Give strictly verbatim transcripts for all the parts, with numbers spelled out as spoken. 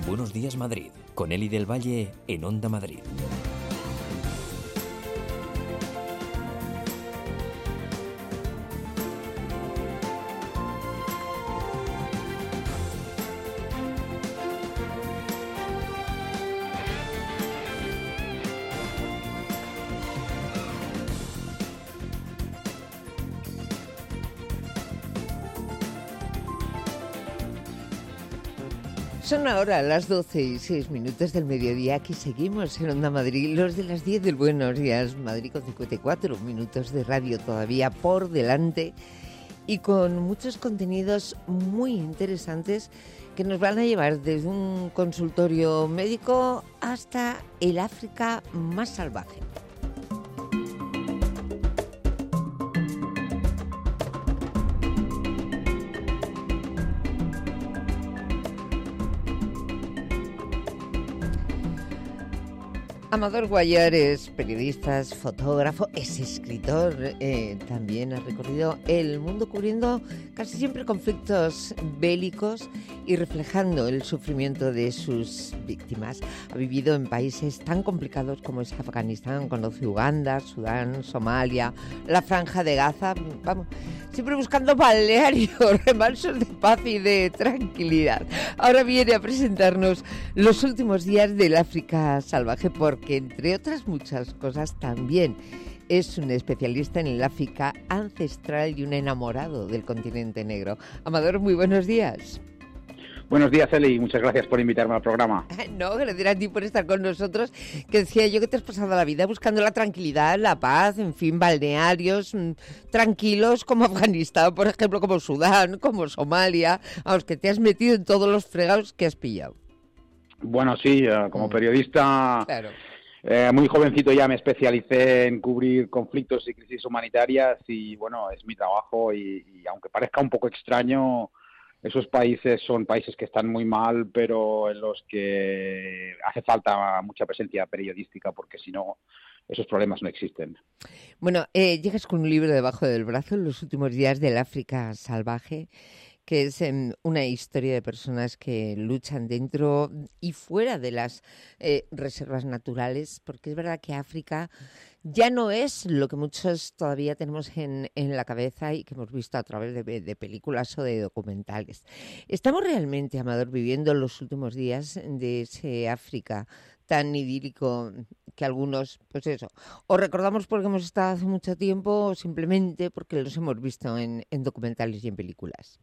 Buenos Días Madrid, con Eli del Valle en Onda Madrid. Son ahora las doce y seis minutos del mediodía. Aquí seguimos en Onda Madrid, los de las diez del Buenos Días Madrid, con cincuenta y cuatro minutos de radio todavía por delante y con muchos contenidos muy interesantes que nos van a llevar desde un consultorio médico hasta el África más salvaje. Amador Guayar es periodista, es fotógrafo, es escritor, eh, también ha recorrido el mundo cubriendo casi siempre conflictos bélicos y reflejando el sufrimiento de sus víctimas. Ha vivido en países tan complicados como es Afganistán, conoce Uganda, Sudán, Somalia, la Franja de Gaza, vamos, siempre buscando balnearios, remansos de paz y de tranquilidad. Ahora viene a presentarnos los últimos días del África salvaje, porque entre otras muchas cosas también es un especialista en el África ancestral y un enamorado del continente negro. Amador, muy buenos días. Buenos días, Eli, muchas gracias por invitarme al programa. No, gracias a ti por estar con nosotros, que decía yo que te has pasado la vida buscando la tranquilidad, la paz, en fin, balnearios mmm, tranquilos como Afganistán, por ejemplo, como Sudán, como Somalia, a los que te has metido en todos los fregados que has pillado. Bueno, sí, uh, como periodista, claro. eh, muy jovencito ya me especialicé en cubrir conflictos y crisis humanitarias y bueno, es mi trabajo y, y aunque parezca un poco extraño, esos países son países que están muy mal, pero en los que hace falta mucha presencia periodística porque si no, esos problemas no existen. Bueno, eh, llegas con un libro debajo del brazo, en los últimos días del África salvaje, que es eh, una historia de personas que luchan dentro y fuera de las eh, reservas naturales, porque es verdad que África ya no es lo que muchos todavía tenemos en, en la cabeza y que hemos visto a través de, de películas o de documentales. ¿Estamos realmente, Amador, viviendo los últimos días de ese África tan idílico que algunos, pues eso, o recordamos porque hemos estado hace mucho tiempo o simplemente porque los hemos visto en, en documentales y en películas?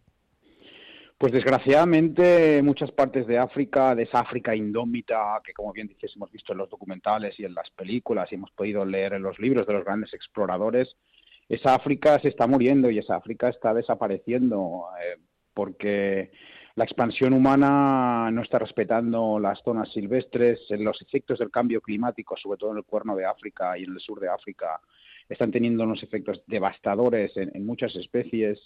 Pues desgraciadamente muchas partes de África, de esa África indómita que como bien dices hemos visto en los documentales y en las películas y hemos podido leer en los libros de los grandes exploradores, esa África se está muriendo y esa África está desapareciendo eh, porque la expansión humana no está respetando las zonas silvestres, los efectos del cambio climático, sobre todo en el Cuerno de África y en el sur de África, están teniendo unos efectos devastadores en, en muchas especies.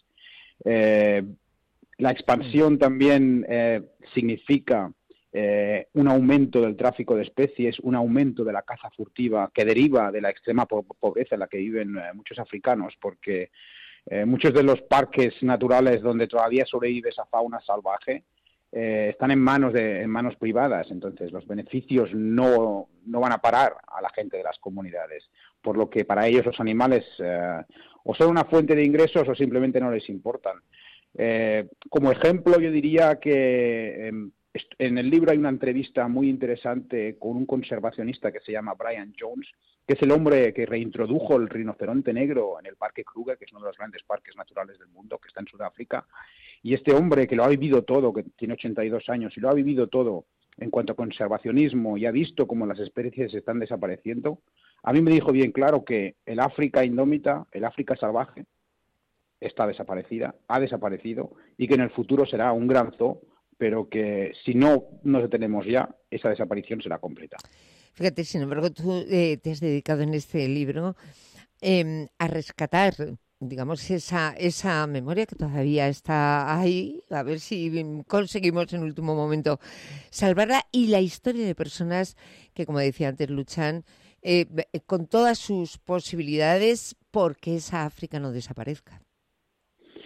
Eh, La expansión también eh, significa eh, un aumento del tráfico de especies, un aumento de la caza furtiva que deriva de la extrema po- pobreza en la que viven eh, muchos africanos, porque eh, muchos de los parques naturales donde todavía sobrevive esa fauna salvaje eh, están en manos de en manos privadas, entonces los beneficios no, no van a parar a la gente de las comunidades, por lo que para ellos los animales eh, o son una fuente de ingresos o simplemente no les importan. Eh, como ejemplo, yo diría que eh, en el libro hay una entrevista muy interesante con un conservacionista que se llama Brian Jones, que es el hombre que reintrodujo el rinoceronte negro en el Parque Kruger, que es uno de los grandes parques naturales del mundo, que está en Sudáfrica. Y este hombre que lo ha vivido todo, que tiene ochenta y dos años, y lo ha vivido todo en cuanto a conservacionismo y ha visto cómo las especies están desapareciendo, a mí me dijo bien claro que el África indómita, el África salvaje, está desaparecida, ha desaparecido y que en el futuro será un gran zoo, pero que si no nos detenemos ya, esa desaparición será completa. Fíjate, sin embargo, tú eh, te has dedicado en este libro eh, a rescatar, digamos, esa, esa memoria que todavía está ahí, a ver si conseguimos en último momento salvarla, y la historia de personas que, como decía antes, luchan eh, con todas sus posibilidades porque esa África no desaparezca.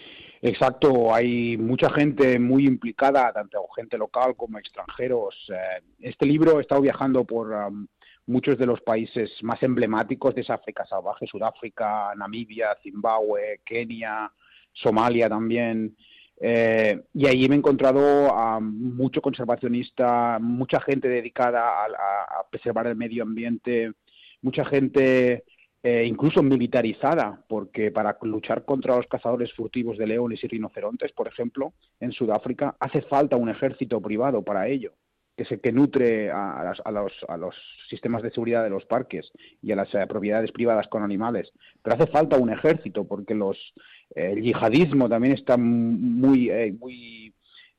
Exacto, hay mucha gente muy implicada, tanto gente local como extranjeros. Eh, este libro he estado viajando por um, muchos de los países más emblemáticos de esa África salvaje: Sudáfrica, Namibia, Zimbabue, Kenia, Somalia también. Eh, y allí me he encontrado a mucho conservacionista, mucha gente dedicada a, a, a preservar el medio ambiente, mucha gente eh, incluso militarizada, porque para luchar contra los cazadores furtivos de leones y rinocerontes, por ejemplo, en Sudáfrica, hace falta un ejército privado para ello, que se que nutre a, a, las, a, los, a los sistemas de seguridad de los parques y a las eh, propiedades privadas con animales. Pero hace falta un ejército, porque los eh, el yihadismo también está muy, eh, muy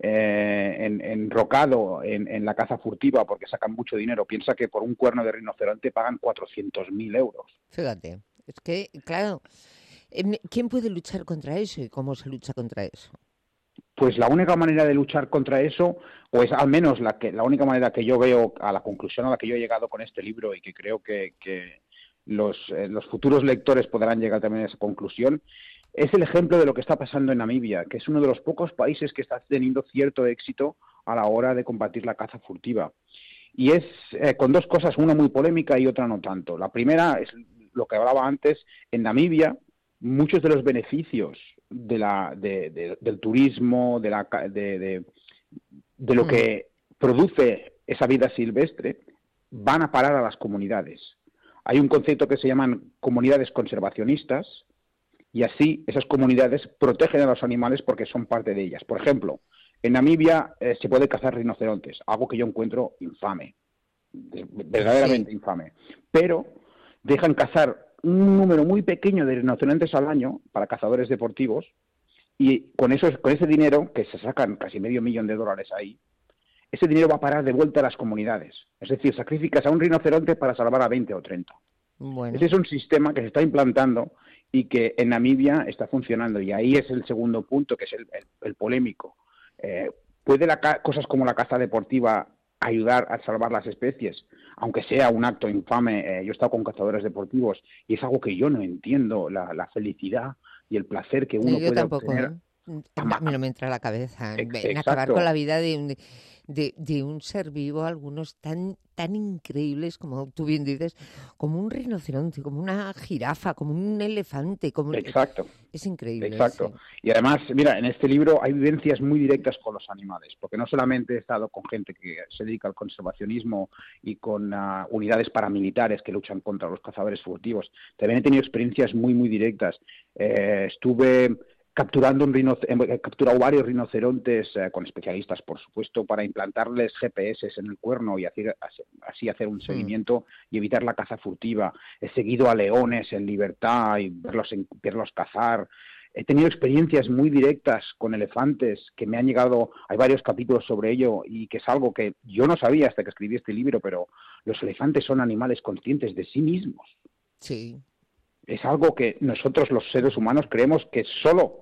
eh, en, enrocado en, en la caza furtiva, porque sacan mucho dinero. Piensa que por un cuerno de rinoceronte pagan cuatrocientos mil euros. Fíjate, es que, claro, ¿quién puede luchar contra eso y cómo se lucha contra eso? Pues la única manera de luchar contra eso, o es al menos la que la única manera que yo veo, a la conclusión a la que yo he llegado con este libro, y que creo que, que los, eh, los futuros lectores podrán llegar también a esa conclusión, es el ejemplo de lo que está pasando en Namibia, que es uno de los pocos países que está teniendo cierto éxito a la hora de combatir la caza furtiva. Y es eh, con dos cosas, una muy polémica y otra no tanto. La primera es lo que hablaba antes: en Namibia muchos de los beneficios de la, de, de, del turismo, de, la, de, de, de lo que produce esa vida silvestre, van a parar a las comunidades. Hay un concepto que se llaman comunidades conservacionistas, y así esas comunidades protegen a los animales porque son parte de ellas. Por ejemplo, en Namibia eh, se puede cazar rinocerontes, algo que yo encuentro infame, verdaderamente sí. infame. Pero dejan cazar un número muy pequeño de rinocerontes al año para cazadores deportivos, y con eso, con ese dinero, que se sacan casi medio millón de dólares ahí, ese dinero va a parar de vuelta a las comunidades. Es decir, sacrificas a un rinoceronte para salvar a veinte o treinta. Bueno. Ese es un sistema que se está implantando y que en Namibia está funcionando, y ahí es el segundo punto, que es el, el, el polémico. Eh, ¿Puede la, cosas como la caza deportiva ayudar a salvar las especies? Aunque sea un acto infame. Eh, yo he estado con cazadores deportivos y es algo que yo no entiendo, la, la felicidad y el placer que uno no, yo puede tampoco, obtener. ¿eh? A mí no me entra a la cabeza en Exacto. acabar con la vida de un, de, de un ser vivo, algunos tan tan increíbles, como tú bien dices, como un rinoceronte, como una jirafa, como un elefante. Como... Exacto. Es increíble. Exacto. Sí. Y además, mira, en este libro hay vivencias muy directas con los animales, porque no solamente he estado con gente que se dedica al conservacionismo y con uh, unidades paramilitares que luchan contra los cazadores furtivos, también he tenido experiencias muy, muy directas. Eh, estuve capturando un rinoc- he capturado varios rinocerontes eh, con especialistas, por supuesto, para implantarles G P S en el cuerno y hacer, así hacer un seguimiento mm. y evitar la caza furtiva. He seguido a leones en libertad y verlos, en, verlos cazar. He tenido experiencias muy directas con elefantes que me han llegado, hay varios capítulos sobre ello, y que es algo que yo no sabía hasta que escribí este libro, pero los elefantes son animales conscientes de sí mismos. Sí. Es algo que nosotros los seres humanos creemos que solo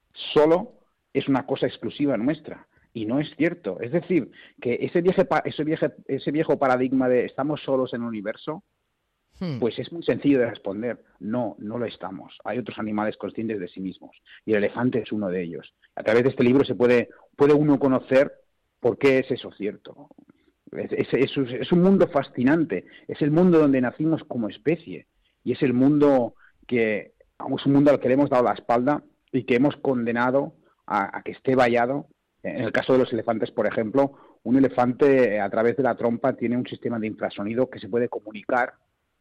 solo es una cosa exclusiva nuestra, y no es cierto. Es decir, que ese viejo, ese viejo, ese viejo paradigma de estamos solos en el universo, hmm. pues es muy sencillo de responder. No, no lo estamos. Hay otros animales conscientes de sí mismos, y el elefante es uno de ellos. A través de este libro se puede, puede uno conocer por qué es eso cierto. Es, es, es, es un mundo fascinante. Es el mundo donde nacimos como especie, y es el mundo que, es un mundo al que le hemos dado la espalda y que hemos condenado a, a que esté vallado. En el caso de los elefantes, por ejemplo, un elefante a través de la trompa tiene un sistema de infrasonido que se puede comunicar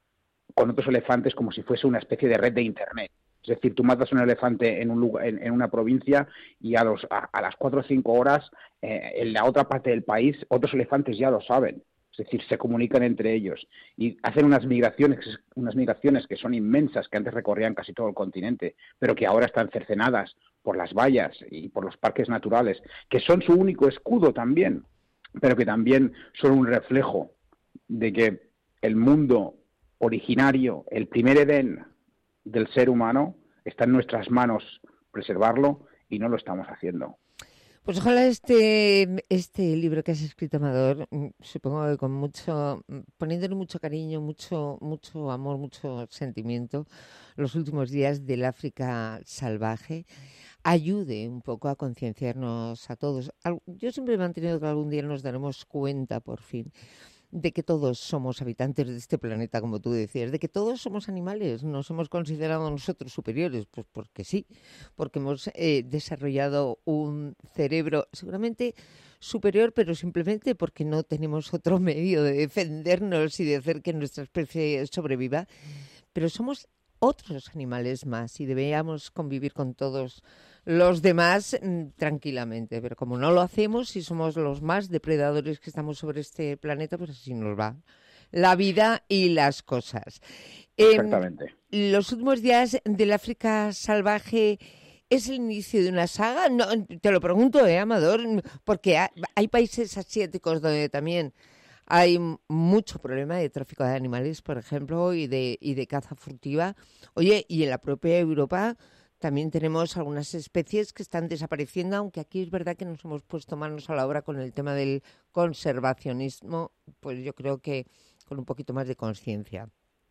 con otros elefantes como si fuese una especie de red de internet. Es decir, tú matas a un elefante en, un lugar, en, en una provincia, y a, los, a, a las cuatro o cinco horas eh, en la otra parte del país otros elefantes ya lo saben. Es decir, se comunican entre ellos y hacen unas migraciones, unas migraciones que son inmensas, que antes recorrían casi todo el continente, pero que ahora están cercenadas por las vallas y por los parques naturales, que son su único escudo también, pero que también son un reflejo de que el mundo originario, el primer Edén del ser humano, está en nuestras manos preservarlo, y no lo estamos haciendo. Pues ojalá este este libro que has escrito, Amador, supongo que con mucho, poniéndole mucho cariño, mucho mucho amor, mucho sentimiento, los últimos días del África salvaje, ayude un poco a concienciarnos a todos. Yo siempre he mantenido que algún día nos daremos cuenta, por fin, de que todos somos habitantes de este planeta, como tú decías, de que todos somos animales, nos hemos considerado nosotros superiores, pues porque sí, porque hemos eh, desarrollado un cerebro seguramente superior, pero simplemente porque no tenemos otro medio de defendernos y de hacer que nuestra especie sobreviva, pero somos otros animales más y deberíamos convivir con todos los demás mmm, tranquilamente, pero como no lo hacemos y somos los más depredadores que estamos sobre este planeta, pues así nos va la vida y las cosas. Exactamente. Eh, los últimos días del África salvaje es el inicio de una saga. No, te lo pregunto, eh, Amador, porque hay, hay países asiáticos donde también hay mucho problema de tráfico de animales, por ejemplo, y de, y de caza furtiva. Oye, y en la propia Europa también tenemos algunas especies que están desapareciendo, aunque aquí es verdad que nos hemos puesto manos a la obra con el tema del conservacionismo, pues yo creo que con un poquito más de conciencia.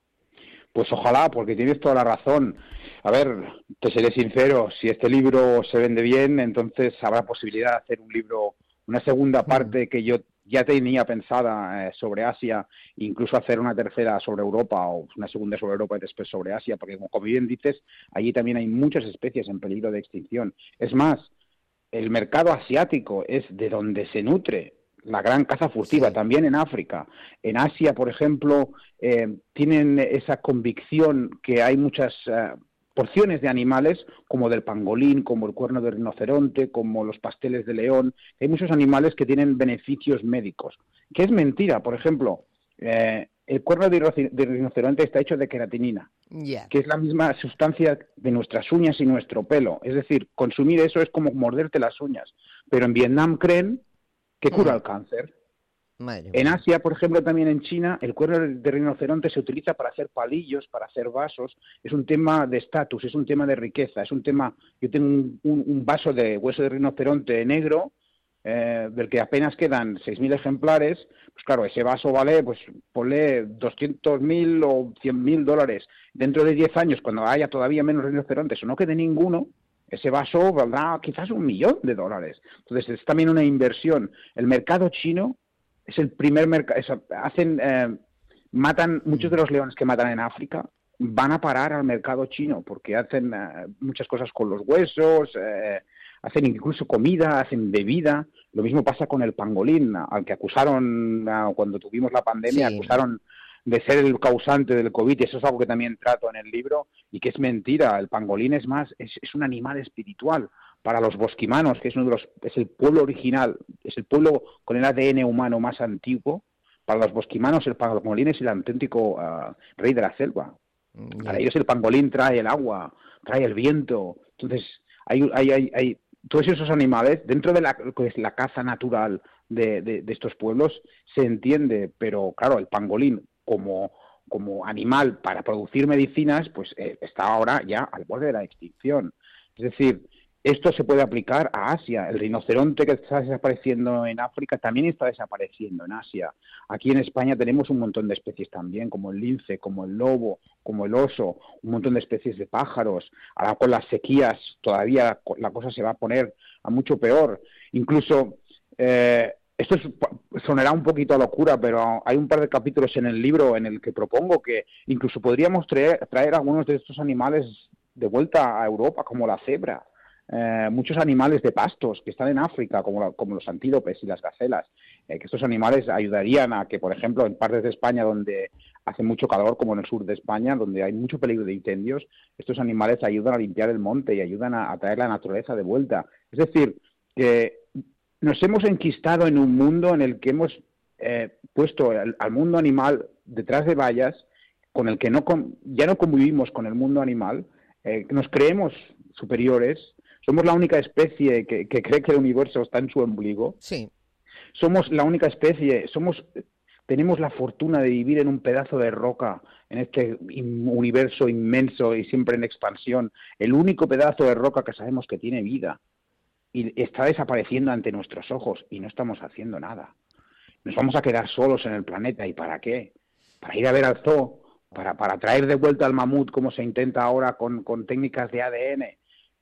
Pues ojalá, porque tienes toda la razón. A ver, te seré sincero, si este libro se vende bien, entonces habrá posibilidad de hacer un libro, una segunda parte mm. que yo ya tenía pensada eh, sobre Asia, incluso hacer una tercera sobre Europa o una segunda sobre Europa y después sobre Asia, porque como bien dices, allí también hay muchas especies en peligro de extinción. Es más, el mercado asiático es de donde se nutre la gran caza furtiva, sí. También en África. En Asia, por ejemplo, eh, tienen esa convicción que hay muchas eh, porciones de animales, como del pangolín, como el cuerno de rinoceronte, como los pasteles de león. Hay muchos animales que tienen beneficios médicos, que es mentira. Por ejemplo, eh, el cuerno de, de rinoceronte está hecho de queratinina, yeah. que es la misma sustancia de nuestras uñas y nuestro pelo. Es decir, consumir eso es como morderte las uñas. Pero en Vietnam creen que cura mm. el cáncer. Madre en mía. Asia, por ejemplo, también en China, el cuerno de rinoceronte se utiliza para hacer palillos, para hacer vasos. Es un tema de estatus, es un tema de riqueza, es un tema... Yo tengo un, un, un vaso de hueso de rinoceronte negro, eh, del que apenas quedan seis mil ejemplares. Pues claro, ese vaso vale, pues ponle doscientos mil o cien mil dólares. Dentro de diez años, cuando haya todavía menos rinocerontes o no quede ninguno, ese vaso valdrá quizás un millón de dólares. Entonces es también una inversión. El mercado chino es el primer mercado. Hacen, eh, matan muchos de los leones que matan en África, van a parar al mercado chino porque hacen eh, muchas cosas con los huesos, eh, hacen incluso comida, hacen bebida. Lo mismo pasa con el pangolín, al que acusaron uh, cuando tuvimos la pandemia, sí. acusaron de ser el causante del COVID, y eso es algo que también trato en el libro, y que es mentira. El pangolín es más, es, es un animal espiritual. Para los bosquimanos, que es uno de los, es el pueblo original, es el pueblo con el A D N humano más antiguo, para los bosquimanos el pangolín es el auténtico uh, rey de la selva. Yeah. Para ellos el pangolín trae el agua, trae el viento. Entonces, hay, hay, hay, hay todos esos animales, dentro de la, pues, la caza natural de, de, de estos pueblos, se entiende, pero claro, el pangolín como, como animal para producir medicinas, pues eh, está ahora ya al borde de la extinción. Es decir, esto se puede aplicar a Asia. El rinoceronte que está desapareciendo en África también está desapareciendo en Asia. Aquí en España tenemos un montón de especies también, como el lince, como el lobo, como el oso, un montón de especies de pájaros. Ahora con las sequías todavía la cosa se va a poner a mucho peor. Incluso, eh, esto es, sonará un poquito a locura, pero hay un par de capítulos en el libro en el que propongo que incluso podríamos traer, traer algunos de estos animales de vuelta a Europa, como la cebra. Eh, muchos animales de pastos que están en África, como, la, como los antílopes y las gacelas, eh, que estos animales ayudarían a que, por ejemplo, en partes de España donde hace mucho calor, como en el sur de España, donde hay mucho peligro de incendios, estos animales ayudan a limpiar el monte y ayudan a, a traer la naturaleza de vuelta. Es decir, que nos hemos enquistado en un mundo en el que hemos eh, puesto al, al mundo animal detrás de vallas, con el que no ya no convivimos con el mundo animal, eh, nos creemos superiores. Somos la única especie que, que cree que el universo está en su ombligo. Sí. Somos la única especie, somos, tenemos la fortuna de vivir en un pedazo de roca, en este universo inmenso y siempre en expansión. El único pedazo de roca que sabemos que tiene vida. Y está desapareciendo ante nuestros ojos y no estamos haciendo nada. Nos vamos a quedar solos en el planeta. ¿Y para qué? Para ir a ver al zoo, para, para traer de vuelta al mamut como se intenta ahora con, con técnicas de A D N.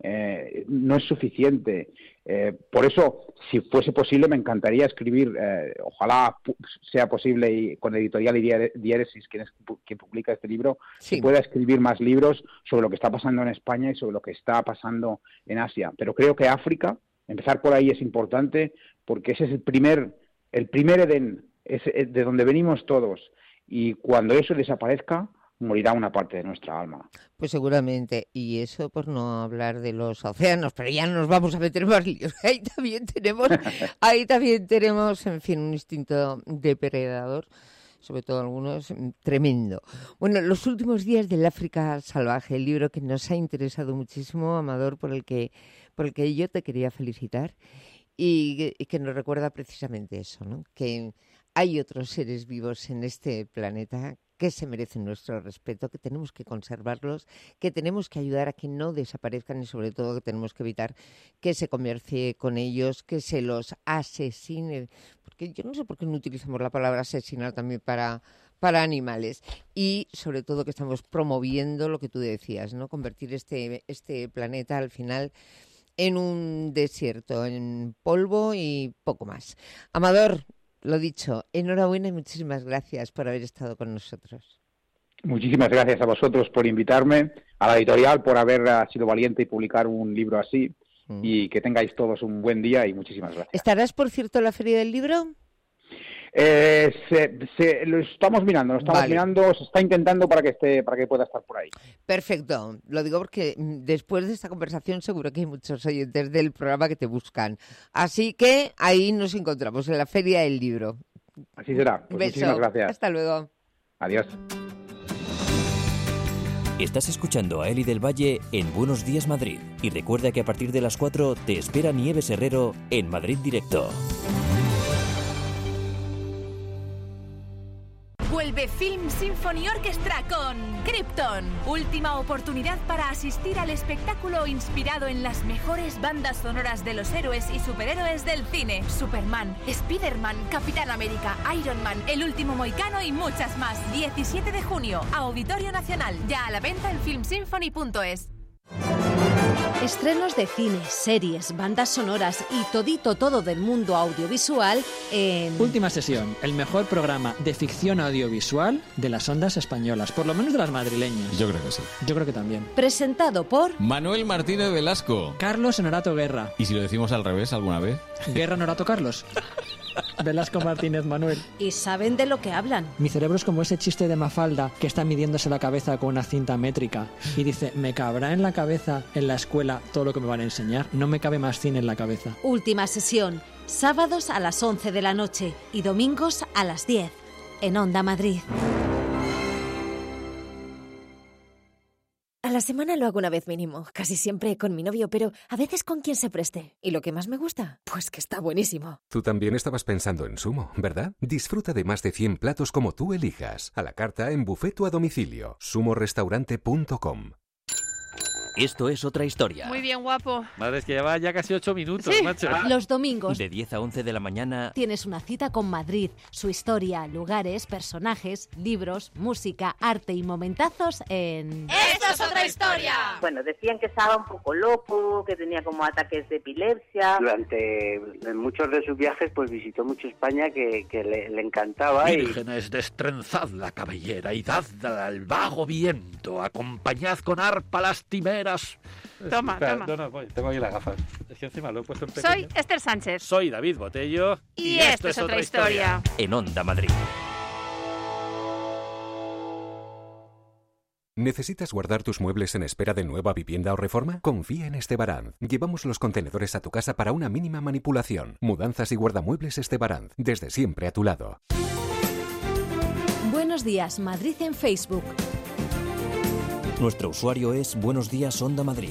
eh, no es suficiente. Eh, por eso, si fuese posible, me encantaría escribir, eh, ojalá pu- sea posible y con Editorial Dié- Diéresis, quien, es, quien publica este libro, Sí. se pueda escribir más libros sobre lo que está pasando en España y sobre lo que está pasando en Asia. Pero creo que África, empezar por ahí es importante porque ese es el primer, el primer Edén, es de donde venimos todos. Y cuando eso desaparezca, morirá una parte de nuestra alma. Pues seguramente, y eso por no hablar de los océanos, pero ya no nos vamos a meter más líos. Ahí también tenemos, ahí también tenemos, en fin, un instinto depredador, sobre todo algunos, tremendo. Bueno, Los últimos días del África salvaje, el libro que nos ha interesado muchísimo, Amador, por el que, por el que yo te quería felicitar, y que, y que nos recuerda precisamente eso, ¿no? Que hay otros seres vivos en este planeta que se merecen nuestro respeto, que tenemos que conservarlos, que tenemos que ayudar a que no desaparezcan y sobre todo que tenemos que evitar que se comercie con ellos, que se los asesine, porque yo no sé por qué no utilizamos la palabra asesinar también para, para animales, y sobre todo que estamos promoviendo lo que tú decías, ¿no? Convertir este, este planeta al final en un desierto, en polvo y poco más. Amador, lo dicho, enhorabuena y muchísimas gracias por haber estado con nosotros. Muchísimas gracias a vosotros por invitarme, a la editorial por haber uh, sido valiente y publicar un libro así, mm. y que tengáis todos un buen día y muchísimas gracias. ¿Estarás, por cierto, en la Feria del Libro? Eh, se, se, lo estamos mirando, lo estamos vale. mirando, se está intentando para que esté, para que pueda estar por ahí. Perfecto, lo digo porque después de esta conversación seguro que hay muchos oyentes del programa que te buscan. Así que ahí nos encontramos, en la Feria del Libro. Así será, pues Beso. Muchísimas gracias. Hasta luego. Adiós. Estás escuchando a Eli del Valle en Buenos Días Madrid. Y recuerda que a partir de las cuatro te espera Nieves Herrero en Madrid Directo. Vuelve Film Symphony Orchestra con Krypton. Última oportunidad para asistir al espectáculo inspirado en las mejores bandas sonoras de los héroes y superhéroes del cine. Superman, Spider-Man, Capitán América, Iron Man, El Último Mohicano y muchas más. diecisiete de junio, Auditorio Nacional. Ya a la venta en film symphony punto es. Estrenos de cine, series, bandas sonoras y todito todo del mundo audiovisual en... Última Sesión, el mejor programa de ficción audiovisual de las ondas españolas, por lo menos de las madrileñas. Yo creo que sí. Yo creo que también. Presentado por... Manuel Martínez Velasco. Carlos Honorato Guerra. ¿Y si lo decimos al revés alguna vez? Guerra Honorato Carlos. Velasco Martínez Manuel. Y saben de lo que hablan. Mi cerebro es como ese chiste de Mafalda que está midiéndose la cabeza con una cinta métrica y dice, ¿me cabrá en la cabeza en la escuela todo lo que me van a enseñar? No me cabe más cine en la cabeza. Última Sesión, sábados a las once de la noche y domingos a las diez en Onda Madrid. A la semana lo hago una vez mínimo, casi siempre con mi novio, pero a veces con quien se preste. ¿Y lo que más me gusta? Pues que está buenísimo. Tú también estabas pensando en Sumo, ¿verdad? Disfruta de más de cien platos como tú elijas, a la carta en buffet o a domicilio. sumo restaurante punto com. Esto es Otra Historia. Muy bien, guapo. Madre, es que lleva ya casi ocho minutos, ¿Sí? macho. Los domingos De diez a once de la mañana tienes una cita con Madrid, su historia, lugares, personajes, libros, música, arte y momentazos en... ¡Esto es Otra Historia! Bueno, decían que estaba un poco loco, que tenía como ataques de epilepsia. Durante muchos de sus viajes pues visitó mucho España, que, que le, le encantaba. Vírgenes, y... destrenzad la cabellera y dadla al vago viento, acompañad con arpa lastimeras. Toma, Espera, toma. No, no, voy, tengo aquí las gafas. Es que encima lo he puesto en pequeño. Soy Esther Sánchez. Soy David Botello. Y, y esto, esto es Otra Historia. historia. En Onda Madrid. ¿Necesitas guardar tus muebles en espera de nueva vivienda o reforma? Confía en Estebaranz. Llevamos los contenedores a tu casa para una mínima manipulación. Mudanzas y guardamuebles Estebaranz. Desde siempre a tu lado. Buenos días, Madrid en Facebook. Nuestro usuario es Buenos Días Onda Madrid.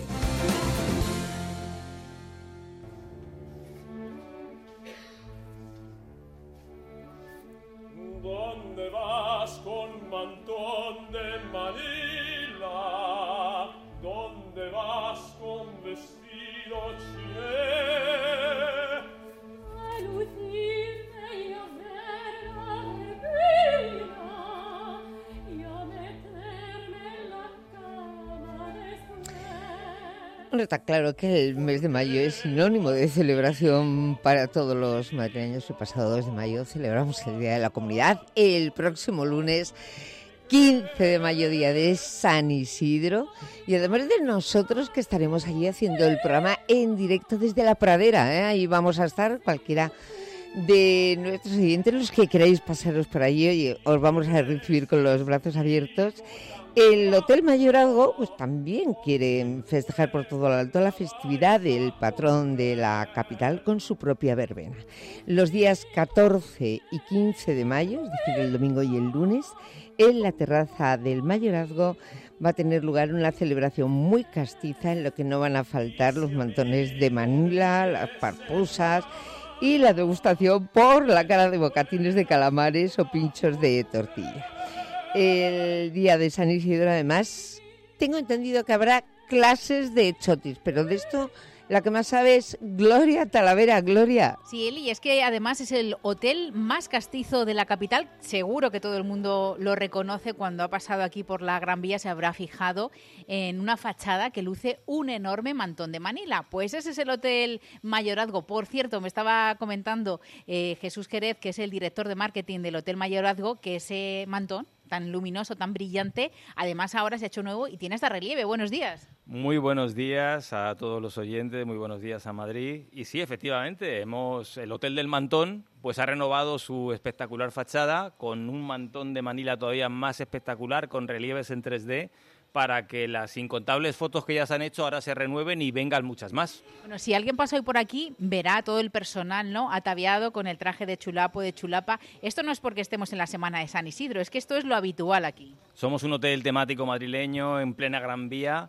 ¿Dónde vas con mantón de Manila? ¿Dónde vas con vestido chiné? A lucirme y a ver la verbena y a meterme en la cama después. Bueno, está claro que el mes de mayo es sinónimo de celebración para todos los madrileños. El pasado dos de mayo celebramos el Día de la Comunidad. El próximo lunes quince de mayo, día de San Isidro, y además de nosotros que estaremos allí haciendo el programa en directo desde la Pradera, ¿eh? Ahí vamos a estar cualquiera de nuestros oyentes, los que queráis pasaros por allí, oye, os vamos a recibir con los brazos abiertos. El Hotel Mayorazgo pues también quiere festejar por todo lo alto la festividad del patrón de la capital con su propia verbena. Los días catorce y quince de mayo, es decir, el domingo y el lunes, en la terraza del Mayorazgo va a tener lugar una celebración muy castiza en lo que no van a faltar los mantones de Manila, las parpusas y la degustación por la cara de bocatines de calamares o pinchos de tortilla. El día de San Isidro, además, tengo entendido que habrá clases de chotis, pero de esto la que más sabe es Gloria Talavera. Gloria. Sí, Eli, es que además es el hotel más castizo de la capital. Seguro que todo el mundo lo reconoce. Cuando ha pasado aquí por la Gran Vía se habrá fijado en una fachada que luce un enorme mantón de Manila. Pues ese es el Hotel Mayorazgo. Por cierto, me estaba comentando eh, Jesús Jerez, que es el director de marketing del Hotel Mayorazgo, que ese mantón tan luminoso, tan brillante, además ahora se ha hecho nuevo y tiene hasta relieve. Buenos días. Muy buenos días a todos los oyentes, muy buenos días a Madrid. Y sí, efectivamente, hemos el Hotel del Mantón pues ha renovado su espectacular fachada con un mantón de Manila todavía más espectacular, con relieves en tres D, para que las incontables fotos que ya se han hecho ahora se renueven y vengan muchas más. Bueno, si alguien pasa hoy por aquí, verá todo el personal, ¿no?, ataviado con el traje de chulapo, de chulapa. Esto no es porque estemos en la semana de San Isidro, es que esto es lo habitual aquí. Somos un hotel temático madrileño en plena Gran Vía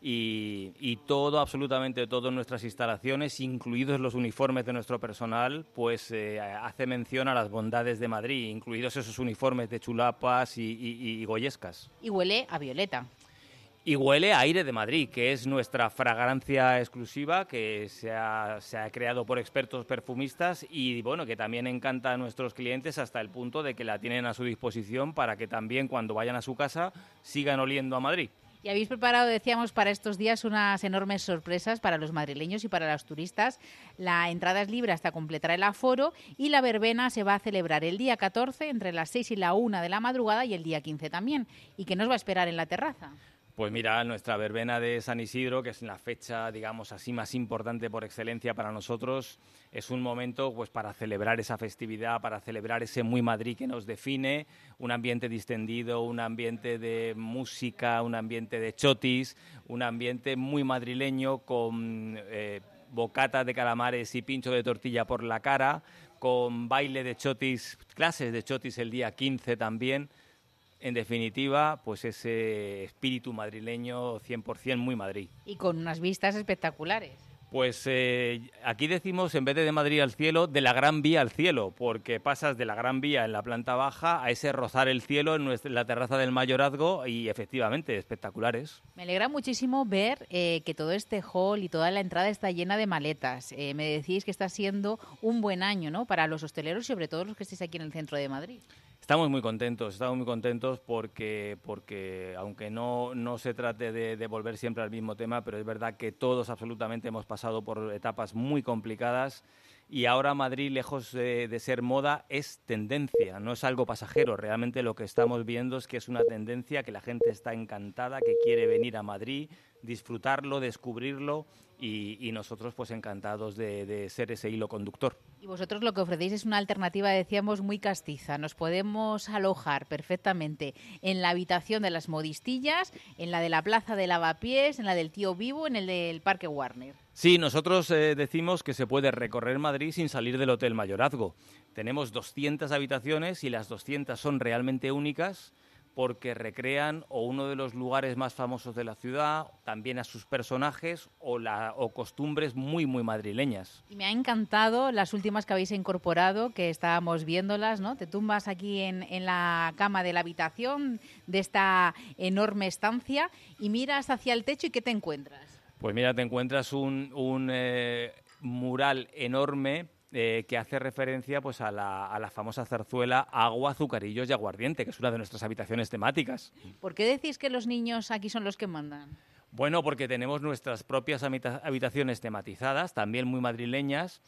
y, y todo, absolutamente todo en nuestras instalaciones, incluidos los uniformes de nuestro personal, pues eh, hace mención a las bondades de Madrid, incluidos esos uniformes de chulapas y, y, y goyescas. Y huele a violeta. Y huele a aire de Madrid, que es nuestra fragancia exclusiva, que se ha, se ha creado por expertos perfumistas y bueno, que también encanta a nuestros clientes hasta el punto de que la tienen a su disposición para que también cuando vayan a su casa sigan oliendo a Madrid. Y habéis preparado, decíamos, para estos días unas enormes sorpresas para los madrileños y para los turistas. La entrada es libre hasta completar el aforo y la verbena se va a celebrar el día catorce entre las seis y la una de la madrugada y el día quince también. ¿Y qué nos va a esperar en la terraza? Pues mira, nuestra verbena de San Isidro, que es la fecha, digamos así, más importante por excelencia para nosotros, es un momento pues para celebrar esa festividad, para celebrar ese muy Madrid que nos define, un ambiente distendido, un ambiente de música, un ambiente de chotis, un ambiente muy madrileño con eh, bocata de calamares y pincho de tortilla por la cara, con baile de chotis, clases de chotis el día quince también. En definitiva, pues ese espíritu madrileño cien por ciento muy Madrid. Y con unas vistas espectaculares. Pues eh, aquí decimos, en vez de de Madrid al cielo, de la Gran Vía al cielo, porque pasas de la Gran Vía en la planta baja a ese rozar el cielo en, nuestra, en la terraza del Mayorazgo y efectivamente espectaculares. Me alegra muchísimo ver eh, que todo este hall y toda la entrada está llena de maletas. Eh, me decís que está siendo un buen año, ¿no?, para los hosteleros y sobre todo los que estéis aquí en el centro de Madrid. Estamos muy contentos, estamos muy contentos porque, porque aunque no, no se trate de, de volver siempre al mismo tema, pero es verdad que todos absolutamente hemos pasado por etapas muy complicadas y ahora Madrid, lejos de, de ser moda, es tendencia, no es algo pasajero. Realmente lo que estamos viendo es que es una tendencia, que la gente está encantada, que quiere venir a Madrid, disfrutarlo, descubrirlo y, y nosotros pues encantados de, de ser ese hilo conductor. Y vosotros lo que ofrecéis es una alternativa, decíamos, muy castiza. Nos podemos alojar perfectamente en la habitación de las modistillas, en la de la Plaza de Lavapiés, en la del Tío Vivo, en el del Parque Warner. Sí, nosotros eh, decimos que se puede recorrer Madrid sin salir del Hotel Mayorazgo. Tenemos doscientas habitaciones y las doscientas son realmente únicas porque recrean o uno de los lugares más famosos de la ciudad, también a sus personajes o, la, o costumbres muy, muy madrileñas. Y me ha encantado las últimas que habéis incorporado, que estábamos viéndolas, ¿no? Te tumbas aquí en, en la cama de la habitación de esta enorme estancia y miras hacia el techo y ¿qué te encuentras? Pues mira, te encuentras un, un eh, mural enorme Eh, que hace referencia pues a la, a la famosa zarzuela Agua, Azucarillos y Aguardiente, que es una de nuestras habitaciones temáticas. ¿Por qué decís que los niños aquí son los que mandan? Bueno, porque tenemos nuestras propias habita- habitaciones tematizadas, también muy madrileñas,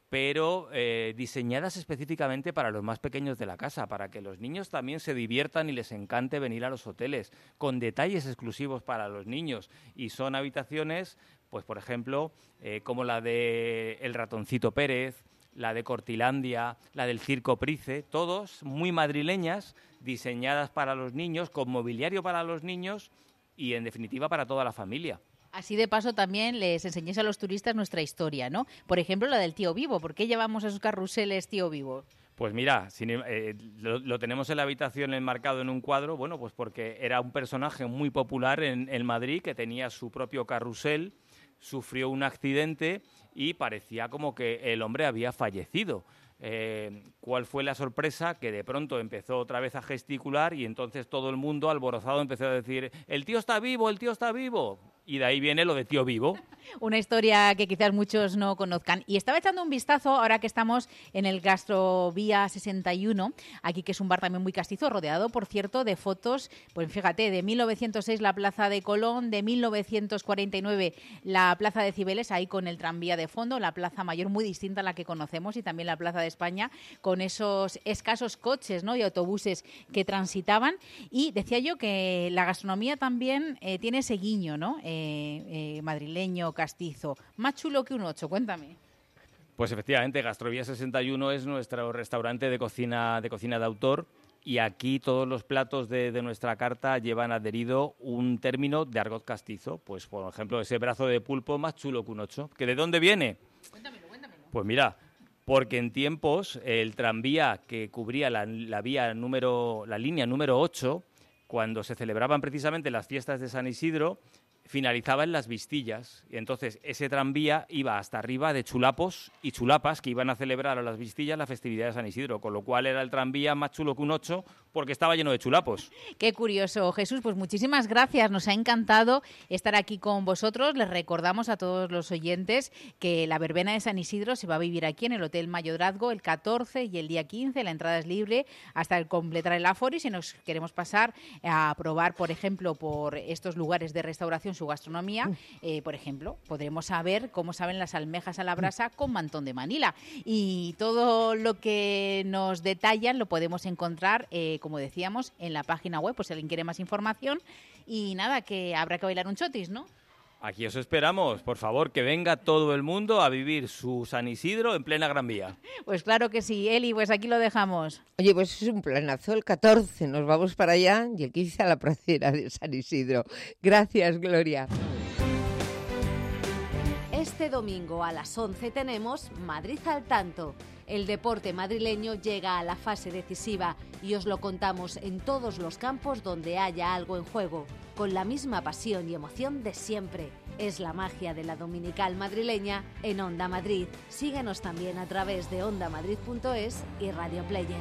pero eh, diseñadas específicamente para los más pequeños de la casa, para que los niños también se diviertan y les encante venir a los hoteles, con detalles exclusivos para los niños. Y son habitaciones, pues por ejemplo, eh, como la de El Ratoncito Pérez, la de Cortilandia, la del Circo Price, todos muy madrileñas, diseñadas para los niños, con mobiliario para los niños y, en definitiva, para toda la familia. Así de paso también les enseñéis a los turistas nuestra historia, ¿no? Por ejemplo, la del tío Vivo. ¿Por qué llevamos esos carruseles tío Vivo? Pues mira, sin- eh, lo, lo tenemos en la habitación enmarcado en un cuadro, bueno, pues porque era un personaje muy popular en, en Madrid que tenía su propio carrusel, sufrió un accidente y parecía como que el hombre había fallecido. Eh, ¿Cuál fue la sorpresa? Que de pronto empezó otra vez a gesticular y entonces todo el mundo alborozado empezó a decir «¡El tío está vivo! ¡El tío está vivo!». Y de ahí viene lo de tío vivo. Una historia que quizás muchos no conozcan. Y estaba echando un vistazo ahora que estamos en el Gastrovía sesenta y uno, aquí que es un bar también muy castizo, rodeado, por cierto, de fotos, pues fíjate, de mil novecientos seis la Plaza de Colón, de mil novecientos cuarenta y nueve la Plaza de Cibeles, ahí con el tranvía de fondo, la Plaza Mayor muy distinta a la que conocemos y también la Plaza de España, con esos escasos coches, ¿no?, y autobuses que transitaban. Y decía yo que la gastronomía también eh, tiene ese guiño, ¿no?, eh, eh, madrileño, castizo. Más chulo que un ocho, cuéntame. Pues efectivamente, Gastrovía sesenta y uno es nuestro restaurante de cocina de, cocina de autor y aquí todos los platos de, de nuestra carta llevan adherido un término de argot castizo. Pues, por ejemplo, ese brazo de pulpo más chulo que un ocho. ¿Que de dónde viene? Cuéntamelo, cuéntamelo. Pues mira, porque en tiempos el tranvía que cubría la, la vía número, la línea número ocho, cuando se celebraban precisamente las fiestas de San Isidro, finalizaba en Las Vistillas y entonces ese tranvía iba hasta arriba de chulapos y chulapas que iban a celebrar a Las Vistillas la festividad de San Isidro, con lo cual era el tranvía más chulo que un ocho porque estaba lleno de chulapos. Qué curioso, Jesús. Pues muchísimas gracias. Nos ha encantado estar aquí con vosotros. Les recordamos a todos los oyentes que la verbena de San Isidro se va a vivir aquí en el Hotel Mayorazgo el catorce y el día quince. La entrada es libre hasta el completar el aforo y si nos queremos pasar a probar, por ejemplo, por estos lugares de restauración su gastronomía, eh, por ejemplo, podremos saber cómo saben las almejas a la brasa con mantón de Manila. Y todo lo que nos detallan lo podemos encontrar, eh, como decíamos, en la página web, pues si alguien quiere más información. Y nada, que habrá que bailar un chotis, ¿no? Aquí os esperamos, por favor, que venga todo el mundo a vivir su San Isidro en plena Gran Vía. Pues claro que sí, Eli, pues aquí lo dejamos. Oye, pues es un planazo. El catorce nos vamos para allá y el quince a la pradera de San Isidro. Gracias, Gloria. Este domingo a las once tenemos Madrid al tanto. El deporte madrileño llega a la fase decisiva y os lo contamos en todos los campos donde haya algo en juego, con la misma pasión y emoción de siempre. Es la magia de la dominical madrileña en Onda Madrid. Síguenos también a través de onda madrid punto es y Radio Player.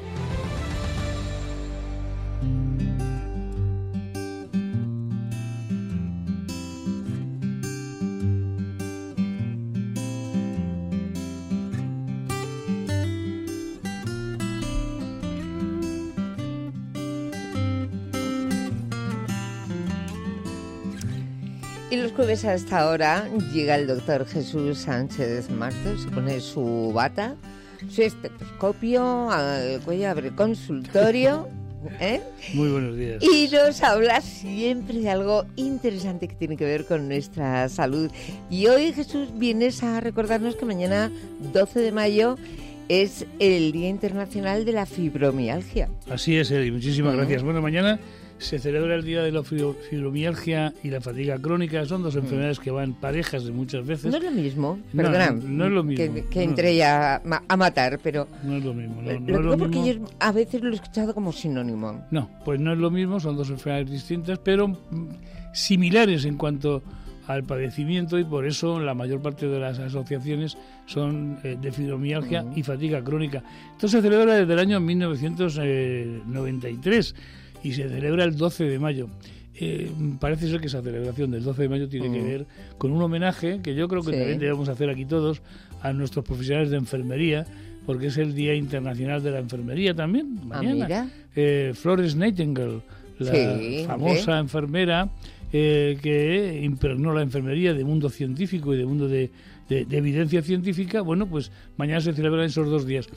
Y los jueves a esta hora llega el doctor Jesús Sánchez Martos, se pone su bata, su estetoscopio, al cuello abre el consultorio, ¿eh? Muy buenos días. Y nos habla siempre de algo interesante que tiene que ver con nuestra salud. Y hoy, Jesús, vienes a recordarnos que mañana, doce de mayo, es el Día Internacional de la Fibromialgia. Así es, Eli, muchísimas Uh-huh. gracias. Bueno, mañana se celebra el Día de la Fibromialgia y la fatiga crónica. Son dos enfermedades que van parejas de muchas veces. No es lo mismo, No, perdona, no, no es lo mismo. que, que No. entre ella a, ma- a matar, pero No es lo mismo. No, lo no digo es lo porque mismo. yo a veces lo he escuchado como sinónimo. No, pues no es lo mismo, son dos enfermedades distintas, pero mm, similares en cuanto al padecimiento y por eso la mayor parte de las asociaciones son eh, de fibromialgia Uh-huh. y fatiga crónica. Esto se celebra desde el año mil novecientos noventa y tres y se celebra el doce de mayo. Eh, parece ser que esa celebración del doce de mayo tiene Uh-huh. que ver con un homenaje que yo creo que Sí. también debemos hacer aquí todos a nuestros profesionales de enfermería, porque es el Día Internacional de la Enfermería también, Ah, mañana. mira. Eh, Florence Nightingale, la Sí, famosa ¿eh? enfermera eh, que impregnó la enfermería de mundo científico y de mundo de, de, de evidencia científica, bueno, pues mañana se celebran esos dos días.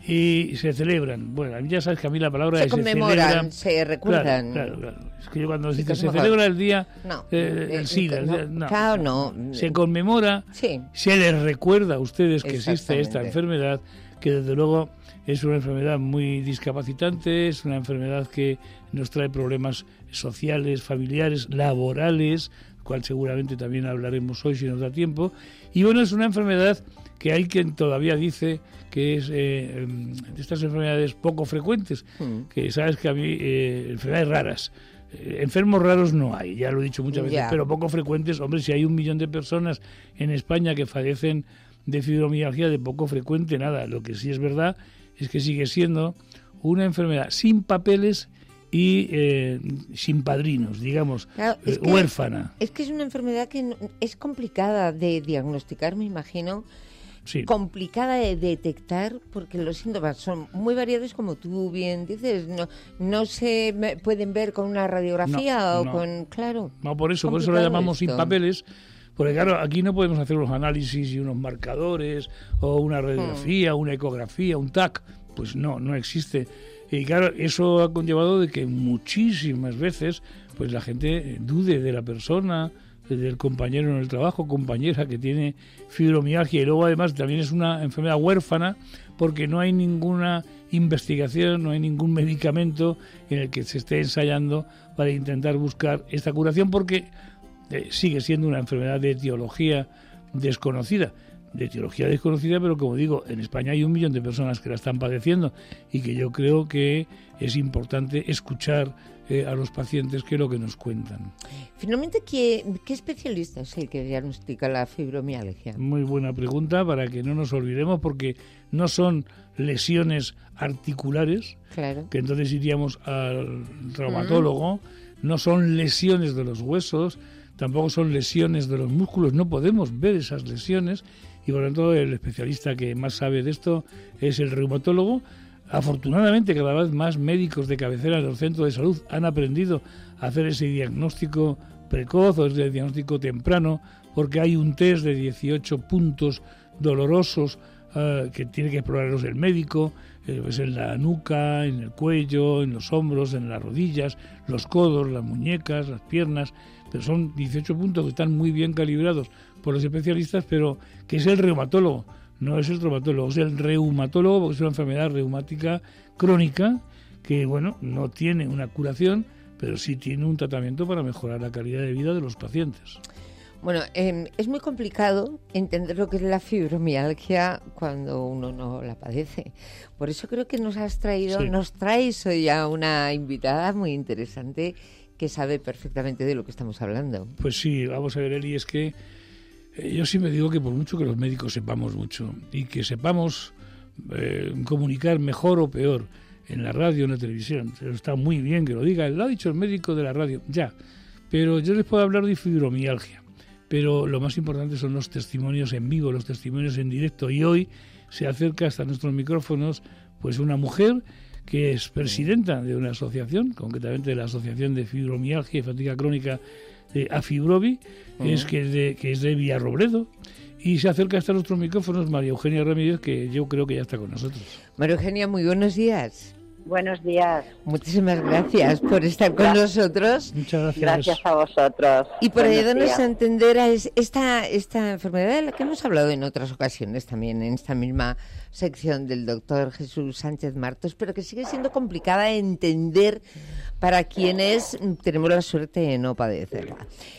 Y se celebran, bueno, ya sabes que a mí la palabra se es conmemoran, se, se recuerdan. Claro, claro, claro. Es que yo cuando se, se celebra el día, no, eh, el SIDA, no, el día, no, claro, no. Se conmemora, sí. Se les recuerda a ustedes que existe esta enfermedad, que desde luego es una enfermedad muy discapacitante, es una enfermedad que nos trae problemas sociales, familiares, laborales, cual seguramente también hablaremos hoy si nos da tiempo. Y bueno, es una enfermedad que hay quien todavía dice que es eh, de estas enfermedades poco frecuentes, mm. que sabes que a mí, eh, enfermedades raras, eh, enfermos raros no hay, ya lo he dicho muchas veces, yeah. pero poco frecuentes. Hombre, si hay un millón de personas en España que padecen de fibromialgia, de poco frecuente nada. Lo que sí es verdad es que sigue siendo una enfermedad sin papeles y eh, sin padrinos, digamos, claro, es eh, que, huérfana. Es que es una enfermedad que no, es complicada de diagnosticar, me imagino, sí. complicada de detectar, porque los síntomas son muy variados, como tú bien dices, no no se pueden ver con una radiografía no, o no. con, claro. No, por eso, por eso lo llamamos esto. Sin papeles, porque claro, aquí no podemos hacer unos análisis y unos marcadores, o una radiografía, hmm. una ecografía, un T A C, pues no, no existe. Y claro, eso ha conllevado de que muchísimas veces pues la gente dude de la persona, del compañero en el trabajo, compañera que tiene fibromialgia, y luego además también es una enfermedad huérfana porque no hay ninguna investigación, no hay ningún medicamento en el que se esté ensayando para intentar buscar esta curación, porque eh, sigue siendo una enfermedad de etiología desconocida. de etiología desconocida, pero como digo, en España hay un millón de personas que la están padeciendo y que yo creo que es importante escuchar eh, a los pacientes que es lo que nos cuentan. Finalmente, ¿qué, qué especialista es el que diagnostica la fibromialgia? Muy buena pregunta, para que no nos olvidemos, porque no son lesiones articulares, claro. que entonces iríamos al traumatólogo, mm. no son lesiones de los huesos, tampoco son lesiones de los músculos, no podemos ver esas lesiones. Y por lo tanto el especialista que más sabe de esto es el reumatólogo. Afortunadamente cada vez más médicos de cabecera en los centros de salud han aprendido a hacer ese diagnóstico precoz o ese diagnóstico temprano, porque hay un test de dieciocho puntos dolorosos uh, que tiene que explorarlos el médico, eh, pues en la nuca, en el cuello, en los hombros, en las rodillas, los codos, las muñecas, las piernas, pero son dieciocho puntos que están muy bien calibrados por los especialistas, pero que es el reumatólogo, no es el traumatólogo, es el reumatólogo, porque es una enfermedad reumática crónica que, bueno, no tiene una curación, pero sí tiene un tratamiento para mejorar la calidad de vida de los pacientes. Bueno, eh, es muy complicado entender lo que es la fibromialgia cuando uno no la padece. Por eso creo que nos has traído, sí. nos traes hoy a una invitada muy interesante que sabe perfectamente de lo que estamos hablando. Pues sí, vamos a ver, Eli, es que eh, yo siempre digo que por mucho que los médicos sepamos mucho y que sepamos eh, comunicar mejor o peor en la radio, en la televisión, está muy bien que lo diga, lo ha dicho el médico de la radio, ya, pero yo les puedo hablar de fibromialgia, pero lo más importante son los testimonios en vivo, los testimonios en directo, y hoy se acerca hasta nuestros micrófonos pues una mujer que es presidenta de una asociación, concretamente de la Asociación de Fibromialgia y Fatiga Crónica de Afibrobi, uh-huh. es que es de, que es de Villarrobledo, y se acerca hasta nuestros micrófonos María Eugenia Ramírez, que yo creo que ya está con nosotros. María Eugenia, muy buenos días. Buenos días. Muchísimas gracias por estar con gracias. nosotros. Muchas gracias. Gracias a vosotros. Y por ayudarnos a entender a esta, esta enfermedad de la que hemos hablado en otras ocasiones también, en esta misma sección del doctor Jesús Sánchez Martos, pero que sigue siendo complicada de entender para quienes tenemos la suerte de no padecerla.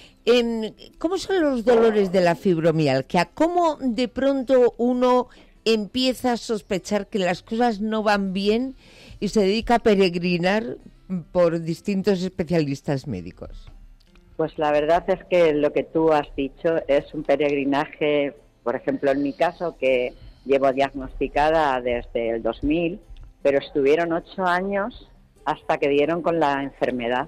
¿Cómo son los dolores de la fibromialgia? ¿Cómo de pronto uno empieza a sospechar que las cosas no van bien y se dedica a peregrinar por distintos especialistas médicos? Pues la verdad es que lo que tú has dicho es un peregrinaje, por ejemplo, en mi caso, que llevo diagnosticada desde el dos mil, pero estuvieron ocho años hasta que dieron con la enfermedad.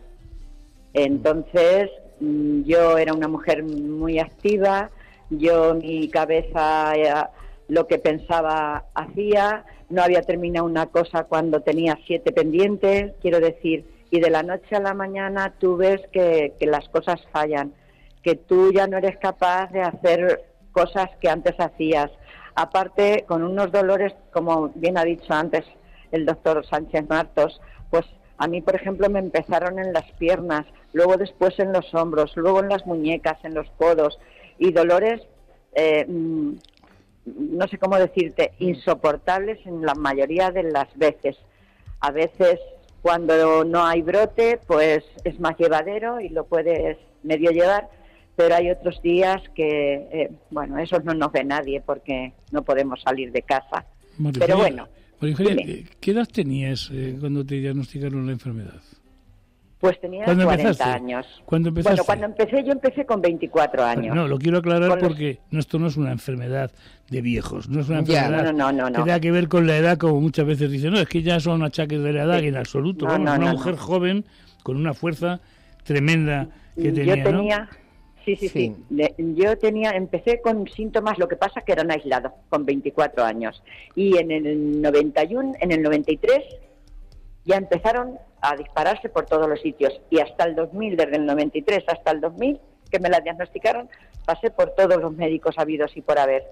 Entonces, yo era una mujer muy activa, yo mi cabeza, era, lo que pensaba hacía, no había terminado una cosa cuando tenía siete pendientes, quiero decir, y de la noche a la mañana tú ves que, que las cosas fallan, que tú ya no eres capaz de hacer cosas que antes hacías. Aparte, con unos dolores, como bien ha dicho antes el doctor Sánchez Martos, pues a mí, por ejemplo, me empezaron en las piernas, luego después en los hombros, luego en las muñecas, en los codos, y dolores, eh, no sé cómo decirte, insoportables en la mayoría de las veces. A veces, cuando no hay brote, pues es más llevadero y lo puedes medio llevar, pero hay otros días que, eh, bueno, eso no nos ve nadie porque no podemos salir de casa. María Pero Eugenia, bueno. María Eugenia, ¿qué edad tenías eh, cuando te diagnosticaron la enfermedad? Pues tenía ¿Cuándo cuarenta empezaste? años. ¿Cuándo empezaste? Bueno, cuando empecé, yo empecé con veinticuatro años. No, lo quiero aclarar Con los- porque no, esto no es una enfermedad de viejos, no es una Ya. enfermedad No, no, no, no. que tenga que ver con la edad, como muchas veces dicen, no, es que ya son achaques de la edad, Sí. y en absoluto. No, Vamos, no, una no, mujer no. joven con una fuerza tremenda que tenía, yo tenía, ¿no? sí, sí, sí. De- yo tenía, empecé con síntomas, lo que pasa que eran aislados, con veinticuatro años. Y en el noventa y uno, en el noventa y tres, ya empezaron a dispararse por todos los sitios. Y hasta el dos mil, desde el noventa y tres hasta el dos mil, que me la diagnosticaron, pasé por todos los médicos habidos y por haber.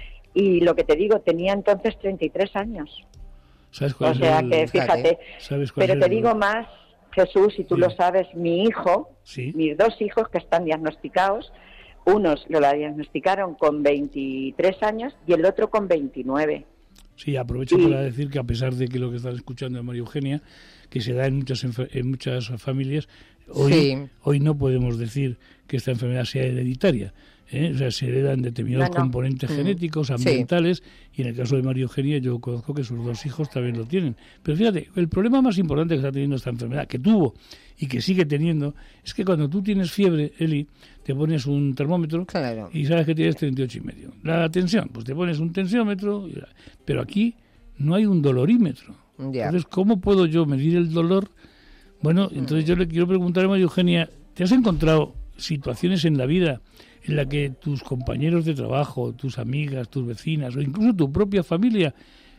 Y lo que te digo, tenía entonces treinta y tres años. ¿Sabes cuál O es sea el- que, fíjate, ¿Sabes cuál pero es te el- digo más, Jesús, y tú lo sabes, mi hijo, Sí. mis dos hijos que están diagnosticados, unos lo la diagnosticaron con veintitrés años y el otro con veintinueve. Sí, aprovecho Y- para decir que a pesar de que lo que están escuchando de María Eugenia, que se da en muchas enfer- en muchas familias, hoy, Sí. hoy no podemos decir que esta enfermedad sea hereditaria. ¿eh? O sea, se heredan determinados No, no. componentes Mm. genéticos, Sí. ambientales, y en el caso de María Eugenia yo conozco que sus dos hijos también lo tienen. Pero fíjate, el problema más importante que está teniendo esta enfermedad, que tuvo y que sigue teniendo, es que cuando tú tienes fiebre, Eli, te pones un termómetro Claro. y sabes que tienes treinta y ocho y medio. La tensión, pues te pones un tensiómetro, y- pero aquí no hay un dolorímetro. Ya. Entonces, ¿cómo puedo yo medir el dolor? Bueno, entonces yo le quiero preguntar a María Eugenia, ¿te has encontrado situaciones en la vida en la que tus compañeros de trabajo, tus amigas, tus vecinas o incluso tu propia familia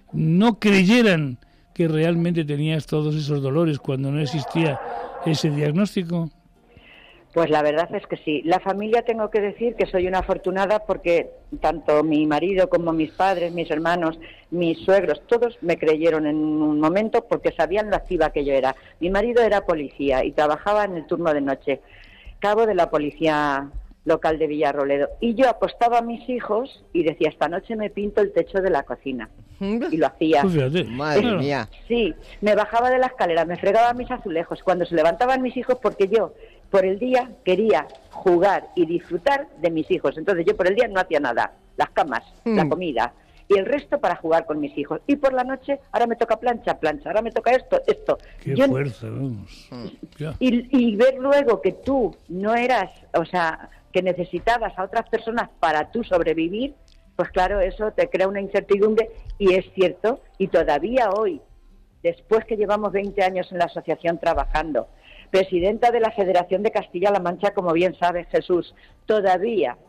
no creyeran que realmente tenías todos esos dolores cuando no existía ese diagnóstico? Pues la verdad es que sí. La familia, tengo que decir que soy una afortunada porque tanto mi marido como mis padres, mis hermanos, mis suegros, todos me creyeron en un momento porque sabían lo activa que yo era. Mi marido era policía y trabajaba en el turno de noche, cabo de la policía local de Villarrobledo. Y yo acostaba a mis hijos y decía, esta noche me pinto el techo de la cocina. Y lo hacía. Pues fíjate, Madre claro. mía. Sí, me bajaba de la escalera, me fregaba mis azulejos cuando se levantaban mis hijos porque yo por el día quería jugar y disfrutar de mis hijos. Entonces yo por el día no hacía nada, las camas, la Mm. comida y el resto para jugar con mis hijos. Y por la noche, ahora me toca plancha, plancha, ahora me toca esto, esto. Qué Yo- fuerza, vamos. Ya. y, y ver luego que tú no eras, o sea, que necesitabas a otras personas para tú sobrevivir, pues claro, eso te crea una incertidumbre y es cierto, y todavía hoy, después que llevamos veinte años en la asociación trabajando, presidenta de la Federación de Castilla-La Mancha, como bien sabes, Jesús, todavía,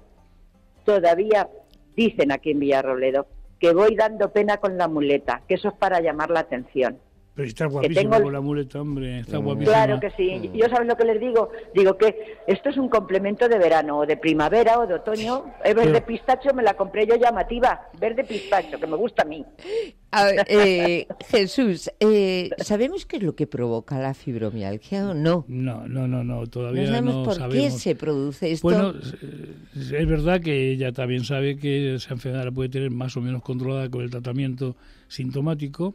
todavía dicen aquí en Villarrobledo que voy dando pena con la muleta, que eso es para llamar la atención. Pero está guapísima tengo el- con la muleta, hombre, está guapísima. Claro que sí. Yo sabes lo que les digo. Digo que esto es un complemento de verano o de primavera o de otoño. Es verde Pero- pistacho, me la compré yo llamativa. Verde pistacho, que me gusta a mí. A ver, eh, Jesús, eh, ¿sabemos qué es lo que provoca la fibromialgia o no? No, no, no, no, todavía No sabemos no por sabemos. qué se produce esto. Bueno, eh, es verdad que ella también sabe que esa enfermedad la puede tener más o menos controlada con el tratamiento sintomático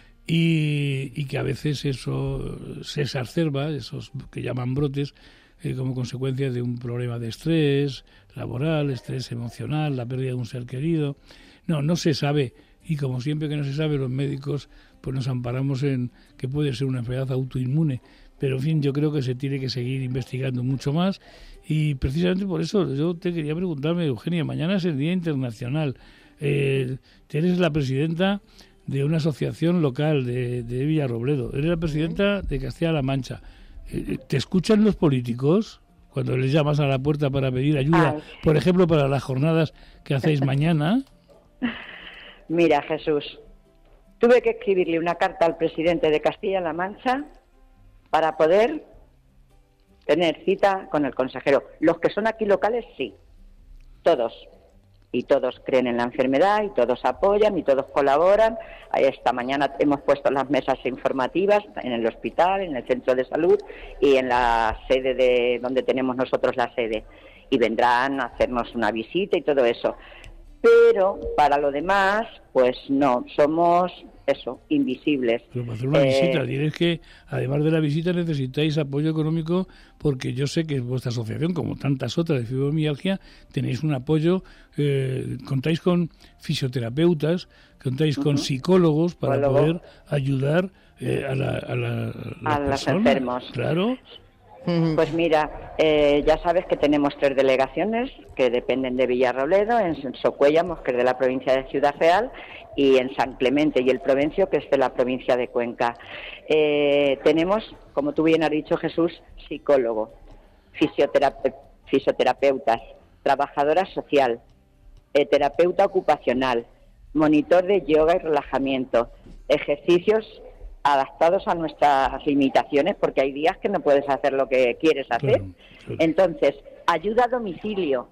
y, y que a veces eso se exacerba, esos que llaman brotes, eh, como consecuencia de un problema de estrés laboral, estrés emocional, la pérdida de un ser querido. No, no se sabe, y como siempre que no se sabe, los médicos pues nos amparamos en que puede ser una enfermedad autoinmune. Pero, en fin, yo creo que se tiene que seguir investigando mucho más y precisamente por eso yo te quería preguntarme, Eugenia, mañana es el Día Internacional. Eh, eres la presidenta de una asociación local de, de Villarrobledo, eres la presidenta de Castilla-La Mancha. Eh, ¿Te escuchan los políticos cuando les llamas a la puerta para pedir ayuda, Ay. por ejemplo, para las jornadas que hacéis mañana? Mira, Jesús, tuve que escribirle una carta al presidente de Castilla-La Mancha para poder tener cita con el consejero. Los que son aquí locales, sí, todos. Y todos creen en la enfermedad y todos apoyan y todos colaboran. Esta mañana hemos puesto las mesas informativas en el hospital, en el centro de salud y en la sede de donde tenemos nosotros la sede. Y vendrán a hacernos una visita y todo eso. Pero para lo demás, pues no, somos eso, invisibles. Pero para hacer una Eh, visita, diré que además de la visita necesitáis apoyo económico, porque yo sé que vuestra asociación, como tantas otras de fibromialgia, tenéis un apoyo, eh, contáis con fisioterapeutas, contáis con psicólogos para Psicólogo. poder ayudar eh, a, la, a, la, A los personas. enfermos. Claro. Pues mira, eh, ya sabes que tenemos tres delegaciones que dependen de Villarrobledo, en Socuéllamos, que es de la provincia de Ciudad Real, y en San Clemente y el Provencio, que es de la provincia de Cuenca. Eh, tenemos, como tú bien has dicho, Jesús, psicólogo, fisioterape- fisioterapeutas, trabajadora social, eh, terapeuta ocupacional, monitor de yoga y relajamiento, ejercicios adaptados a nuestras limitaciones, porque hay días que no puedes hacer lo que quieres hacer. Claro, claro. Entonces, ayuda a domicilio.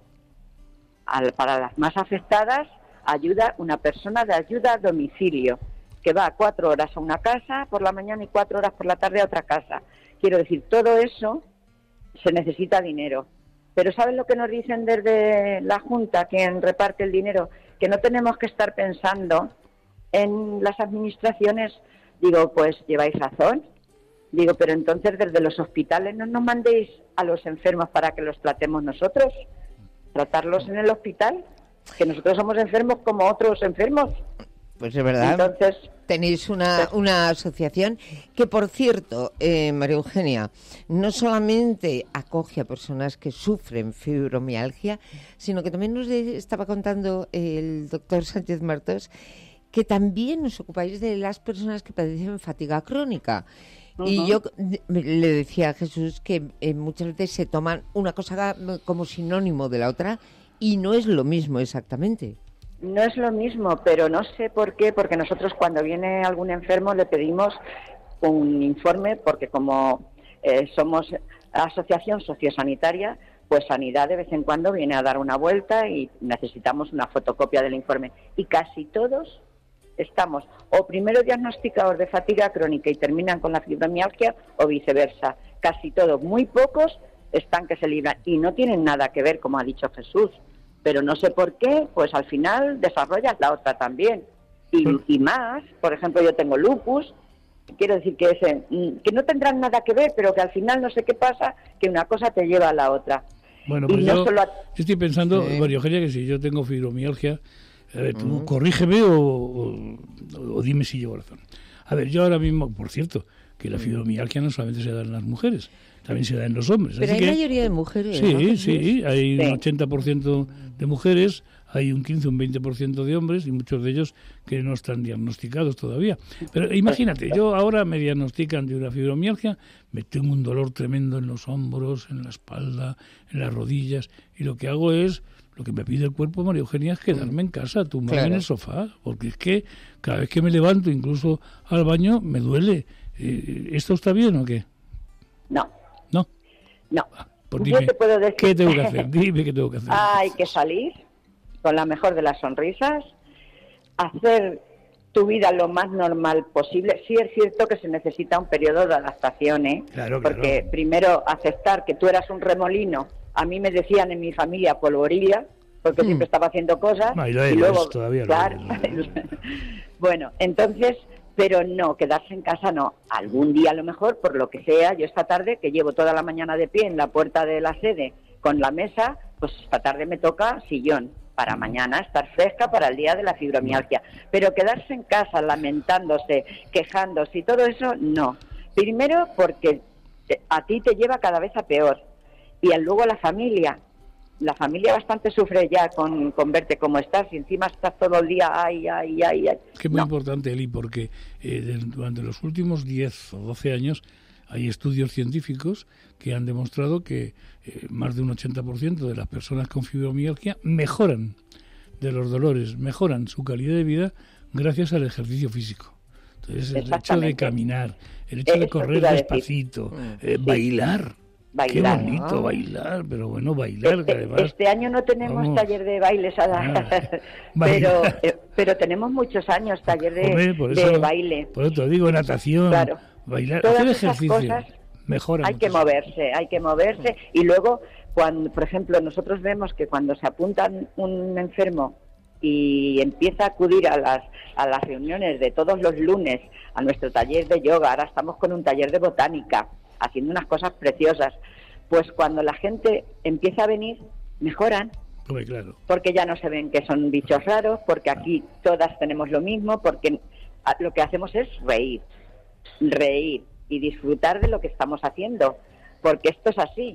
Al- para las más afectadas, ayuda una persona de ayuda a domicilio, que va cuatro horas a una casa por la mañana y cuatro horas por la tarde a otra casa. Quiero decir, todo eso se necesita dinero. Pero ¿saben lo que nos dicen desde la Junta, quien reparte el dinero? Que no tenemos que estar pensando en las administraciones. Digo, pues lleváis razón. Digo, pero entonces desde los hospitales no nos mandéis a los enfermos para que los tratemos nosotros. Tratarlos en el hospital, que nosotros somos enfermos como otros enfermos. Pues es verdad. Entonces, tenéis una, una asociación que, por cierto, eh, María Eugenia, no solamente acoge a personas que sufren fibromialgia, sino que también nos de- estaba contando el doctor Sánchez Martos que también os ocupáis de las personas que padecen fatiga crónica. Y Ujú. yo de- le decía a Jesús que eh, muchas veces se toman una cosa como sinónimo de la otra y no es lo mismo exactamente. no es lo mismo, pero no sé por qué, porque nosotros cuando viene algún enfermo le pedimos un informe, porque como eh, somos asociación sociosanitaria, pues Sanidad de vez en cuando viene a dar una vuelta y necesitamos una fotocopia del informe. Y casi todos estamos o primero diagnosticados de fatiga crónica y terminan con la fibromialgia o viceversa. Casi todos, muy pocos están que se libran y no tienen nada que ver, como ha dicho Jesús. Pero no sé por qué, pues al final desarrollas la otra también. Y, y más, por ejemplo, yo tengo lupus, quiero decir que, ese, que no tendrán nada que ver, pero que al final no sé qué pasa, que una cosa te lleva a la otra. Bueno, Y pues no yo, solo a- yo estoy pensando, Sí. María Eugenia, que si yo tengo fibromialgia, a ver, tú Mm. corrígeme o, o- o dime si llevo razón. A ver, yo ahora mismo, por cierto, que Mm. la fibromialgia no solamente se da en las mujeres, también se da en los hombres. Pero así hay que- mayoría de mujeres, Sí, ¿no, Jesús? sí, hay Sí. un ochenta por ciento de mujeres, hay un quince, un veinte por ciento de hombres y muchos de ellos que no están diagnosticados todavía. Pero imagínate, yo ahora me diagnostican de una fibromialgia, me tengo un dolor tremendo en los hombros, en la espalda, en las rodillas, y lo que hago es, lo que me pide el cuerpo, María Eugenia, es quedarme en casa, tumbarme Claro. en el sofá, porque es que cada vez que me levanto, incluso al baño, me duele. Eh, ¿Esto está bien o qué? No. ¿No? No. Pues Yo dime, te puedo decir- ¿qué tengo que hacer? Dime qué tengo que hacer. Hay que salir con la mejor de las sonrisas, hacer tu vida lo más normal posible. Sí es cierto que se necesita un periodo de adaptación, ¿eh? Claro, claro. Porque primero aceptar que tú eras un remolino. A mí me decían en mi familia polvorilla, porque siempre estaba haciendo cosas. No, y lo y eres, luego, todavía lo claro. Bueno, entonces, pero no, quedarse en casa no. Algún día a lo mejor, por lo que sea, yo esta tarde, que llevo toda la mañana de pie en la puerta de la sede con la mesa, pues esta tarde me toca sillón para mañana estar fresca para el día de la fibromialgia. Pero quedarse en casa lamentándose, quejándose y todo eso, no. Primero porque te- a ti te lleva cada vez a peor. Y luego la familia. La familia bastante sufre ya con, con verte como estás y encima estás todo el día, ay, ay, ay, ay. Es que es muy importante, Eli, porque eh, de- durante los últimos diez o doce años hay estudios científicos que han demostrado que eh, más de un ochenta por ciento de las personas con fibromialgia mejoran de los dolores, mejoran su calidad de vida gracias al ejercicio físico. Entonces, el hecho de Exactamente. caminar, el hecho de Eso correr iba a decir. despacito, Mm, eh, sí. bailar. Bailar. Qué bonito Ah. bailar, pero bueno, bailar, que Este, además... este año no tenemos vamos. taller de baile, Sara, Ah, pero, bailar. eh, pero tenemos muchos años taller de, Hombre, por de eso, baile. Por eso te digo, natación, Claro. bailar, Todas hacer esas ejercicio. cosas Mejora Hay que muchísimo. moverse, hay que moverse. Y luego, cuando, por ejemplo, nosotros vemos que cuando se apunta un enfermo y empieza a acudir a las, a las reuniones de todos los lunes, a nuestro taller de yoga, ahora estamos con un taller de botánica, haciendo unas cosas preciosas, pues cuando la gente empieza a venir, mejoran. Hombre, claro. Porque ya no se ven que son bichos raros, porque aquí todas tenemos lo mismo, porque lo que hacemos es reír, reír y disfrutar de lo que estamos haciendo, porque esto es así.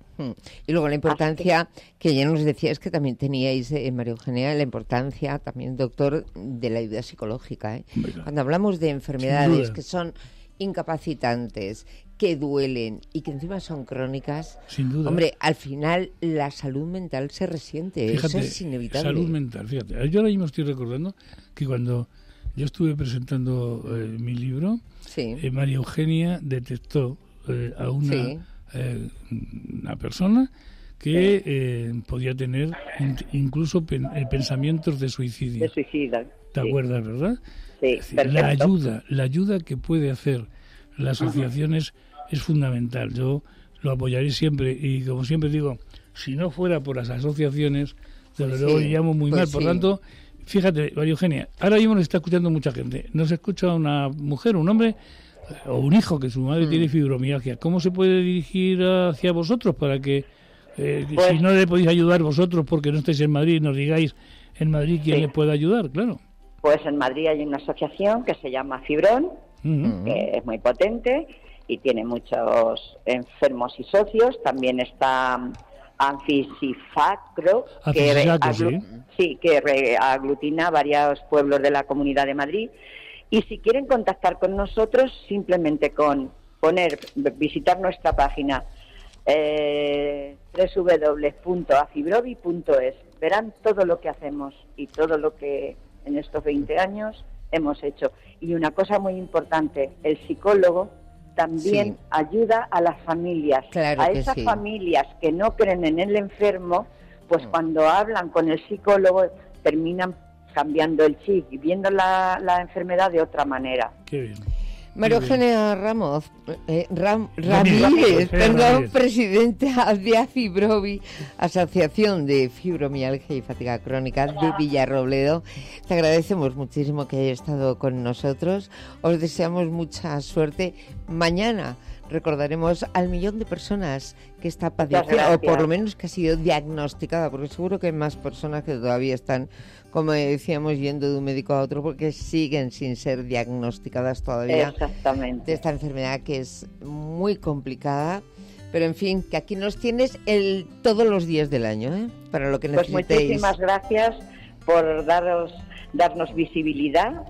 Y luego la importancia que ya nos decías que también teníais, eh, María Eugenia, la importancia también, doctor, de la ayuda psicológica. ¿eh? Cuando hablamos de enfermedades duda. que son incapacitantes, que duelen y que encima son crónicas, Sin duda. hombre, al final la salud mental se resiente, Fíjate, eso es inevitable. salud mental, fíjate. Yo ahora mismo estoy recordando que cuando yo estuve presentando eh, mi libro, Sí. eh, María Eugenia detectó eh, a una, Sí. eh, una persona que eh, podía tener in- incluso pen- eh, pensamientos de suicidio. De suicida. ¿Te sí. acuerdas, verdad? Sí, Es decir, la perfecto. ayuda, la ayuda que puede hacer las asociaciones es fundamental. Yo lo apoyaré siempre y, como siempre digo, si no fuera por las asociaciones, desde Pues luego sí, iríamos muy pues mal. Por sí. tanto, fíjate, María Eugenia, ahora mismo nos está escuchando mucha gente. Nos escucha una mujer, un hombre eh, o un hijo que su madre Mm. tiene fibromialgia. ¿Cómo se puede dirigir hacia vosotros para que, eh, Pues- si no le podéis ayudar vosotros porque no estáis en Madrid, nos digáis en Madrid quién Sí. le puede ayudar? Claro. Pues en Madrid hay una asociación que se llama Fibrón, Ujú. que es muy potente y tiene muchos enfermos y socios. También está um, Anfisifacro, que, re- Anfisifacro, aglu- sí. sí, que re- aglutina varios pueblos de la Comunidad de Madrid. Y si quieren contactar con nosotros, simplemente con poner, visitar nuestra página eh, doble u doble u doble u punto afibrobi punto es. Verán todo lo que hacemos y todo lo que en estos veinte años hemos hecho. Y una cosa muy importante, el psicólogo también Sí. ayuda a las familias, Claro a que esas sí. familias que no creen en el enfermo, pues cuando hablan con el psicólogo terminan cambiando el chip y viendo la, la enfermedad de otra manera. Qué bien. María Muy bien. Eugenia Ramos, eh, Ram- Ramírez. Ramírez, perdón, Ramírez. presidenta de AFIBROBI, Asociación de Fibromialgia y Fatiga Crónica de Villarrobledo. Te agradecemos muchísimo que hayas estado con nosotros. Os deseamos mucha suerte. Mañana recordaremos al millón de personas que está padeciendo, o por lo menos que ha sido diagnosticada, porque seguro que hay más personas que todavía están, como decíamos, yendo de un médico a otro porque siguen sin ser diagnosticadas todavía Exactamente. de esta enfermedad que es muy complicada. Pero en fin, que aquí nos tienes el todos los días del año, ¿eh? Para lo que Pues necesitéis. muchísimas gracias por daros, darnos visibilidad,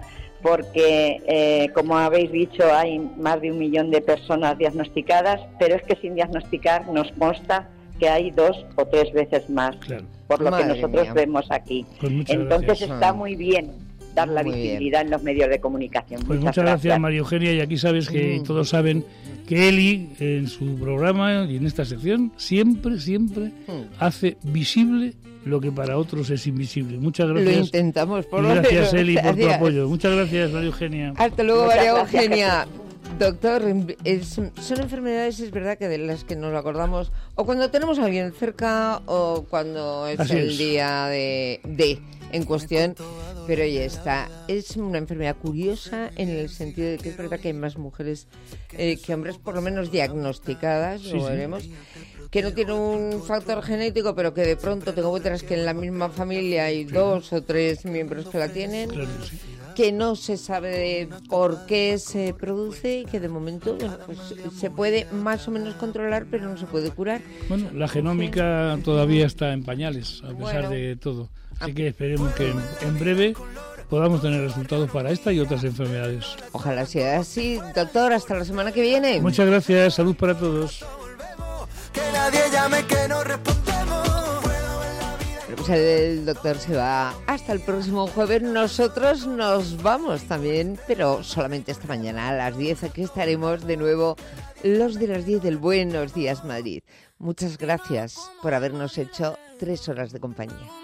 porque eh, como habéis dicho hay más de un millón de personas diagnosticadas, pero es que sin diagnosticar nos consta que hay dos o tres veces más, Claro. por lo Madre que nosotros mía. vemos aquí. Pues muchas Entonces gracias. está muy bien dar la Muy bien. visibilidad en los medios de comunicación. Pues muchas gracias, María Eugenia, y aquí sabes que Mm. todos saben que Eli en su programa y en esta sección siempre, siempre Mm. hace visible lo que para otros es invisible. Muchas Lo gracias. intentamos, por Y lo gracias, menos. Eli, por tu Gracias. apoyo. Muchas gracias, María Eugenia. Hasta luego, Muchas María gracias, Eugenia. Doctor, es- son enfermedades, es verdad, que de las que nos acordamos o cuando tenemos a alguien cerca o cuando es Así el es. día de, de en cuestión, pero ya está. Es una enfermedad curiosa en el sentido de que es verdad que hay más mujeres eh, que hombres, por lo menos diagnosticadas, Sí, lo sí. veremos, que no tiene un factor genético, pero que de pronto te encuentras que en la misma familia hay dos o tres miembros que la tienen, Claro que sí. que no se sabe de por qué se produce y que de momento, bueno, pues se puede más o menos controlar, pero no se puede curar. Bueno, la genómica todavía está en pañales, a pesar Bueno. de todo. Así que esperemos que en, en breve podamos tener resultados para esta y otras enfermedades. Ojalá sea así. Doctor, hasta la semana que viene. Muchas gracias, salud para todos. Que nadie llame, que no respondemos. Pero Pues el doctor se va hasta el próximo jueves. Nosotros nos vamos también, pero solamente esta mañana a las diez. Aquí estaremos de nuevo los de las diez del Buenos Días Madrid. Muchas gracias por habernos hecho tres horas de compañía.